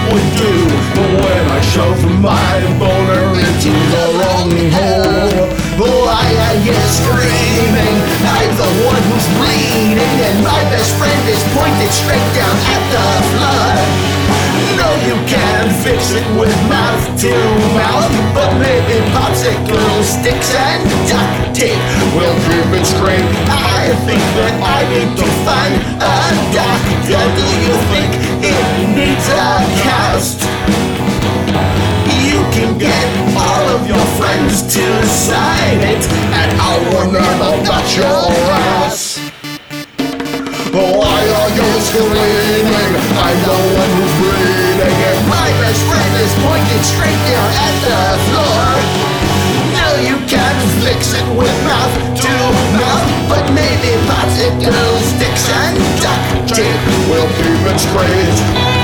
would do. But when I shove my boner into the wrong hole, why are you screaming? I'm the one who's bleeding, and my best friend is pointed straight down at the flood. No, you can't fix it with mouth to mouth, but maybe popsicle sticks and duct tape will keep it straight. I think that I need to find a doctor. Do you think it needs a cast? You can get all of your friends to sign it, and I'll warn them about your ass. Why are you screaming? I'm the one who's bleeding, and my best friend is pointed straight down at the floor. No, you can't fix it with mouth to mouth, but maybe popsicle sticks and duct tape will keep it straight.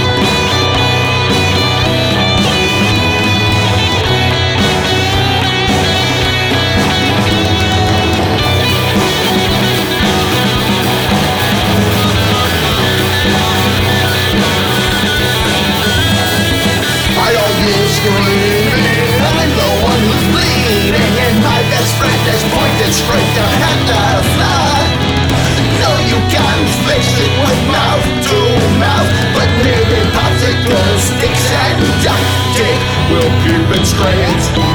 I'm the one who's bleeding, and my best friend is pointed straight down at the flood. No, you can't fix it with mouth to mouth, but maybe popsicle sticks and duct tape will keep it straight.